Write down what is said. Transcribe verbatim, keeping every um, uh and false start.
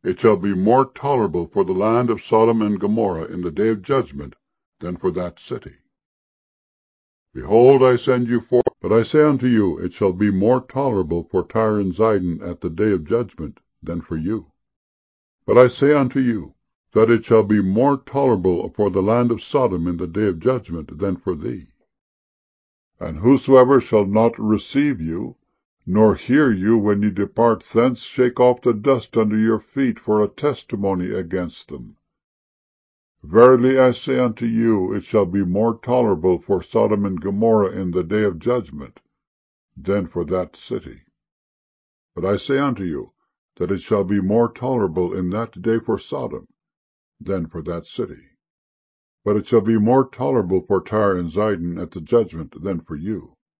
It shall be more tolerable for the land of Sodom and Gomorrah in the day of judgment than for that city. Behold, I send you forth, but I say unto you, it shall be more tolerable for Tyre and Zidon at the day of judgment than for you. But I say unto you, that it shall be more tolerable for the land of Sodom in the day of judgment than for thee. And whosoever shall not receive you, nor hear you when ye depart thence, shake off the dust under your feet for a testimony against them. Verily I say unto you, it shall be more tolerable for Sodom and Gomorrah in the day of judgment than for that city. But I say unto you, that it shall be more tolerable in that day for Sodom than for that city. But it shall be more tolerable for Tyre and Zidon at the judgment than for you.